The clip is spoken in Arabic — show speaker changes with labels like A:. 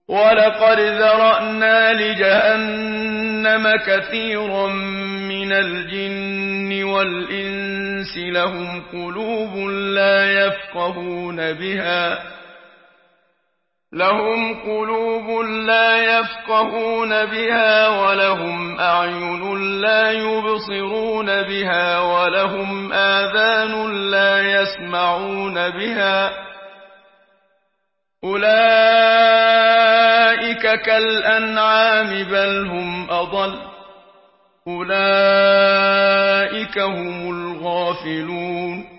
A: وَلَقَدْ ذَرَأْنَا لِجَهَنَّمَ كَثِيرًا مِنَ الْجِنِّ وَالْإِنسِ لَهُمْ قُلُوبٌ لَّا يَفْقَهُونَ بِهَا وَلَهُمْ أَعْيُنٌ لَّا يُبْصِرُونَ بِهَا وَلَهُمْ آذَانٌ لَّا يَسْمَعُونَ بِهَا ۚ أُولَٰئِكَ كَالْأَنْعَامِ بَلْ هُمْ أَضَلُّ ۚ أُولَٰئِكَ هُمُ الْغَافِلُونَ